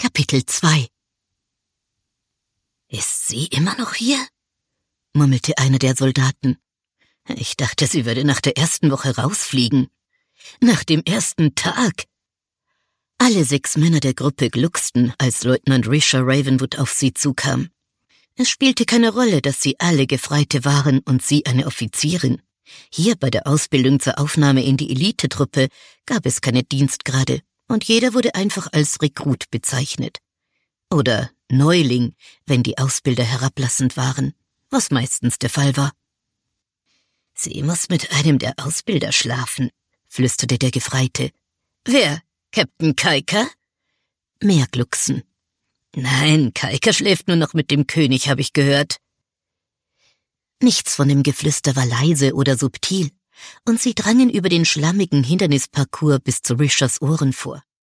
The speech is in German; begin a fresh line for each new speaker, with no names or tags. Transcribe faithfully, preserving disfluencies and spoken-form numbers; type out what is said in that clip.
Kapitel zwei. »Ist sie immer noch hier?« murmelte einer der Soldaten. »Ich dachte, sie würde nach der ersten Woche rausfliegen. Nach dem ersten Tag!« Alle sechs Männer der Gruppe glucksten, als Leutnant Risha Ravenwood auf sie zukam. Es spielte keine Rolle, dass sie alle Gefreite waren und sie eine Offizierin. Hier bei der Ausbildung zur Aufnahme in die Elitetruppe gab es keine Dienstgrade und jeder wurde einfach als Rekrut bezeichnet. Oder Neuling, wenn die Ausbilder herablassend waren, was meistens der Fall war. »Sie muss mit einem der Ausbilder schlafen«, flüsterte der Gefreite. »Wer? Captain Kaika?« Mehr Glucksen. »Nein, Kaika schläft nur noch mit dem König, habe ich gehört.« Nichts von dem Geflüster war leise oder subtil, und sie drangen über den schlammigen Hindernisparcours bis zu Rishas Ohren vor.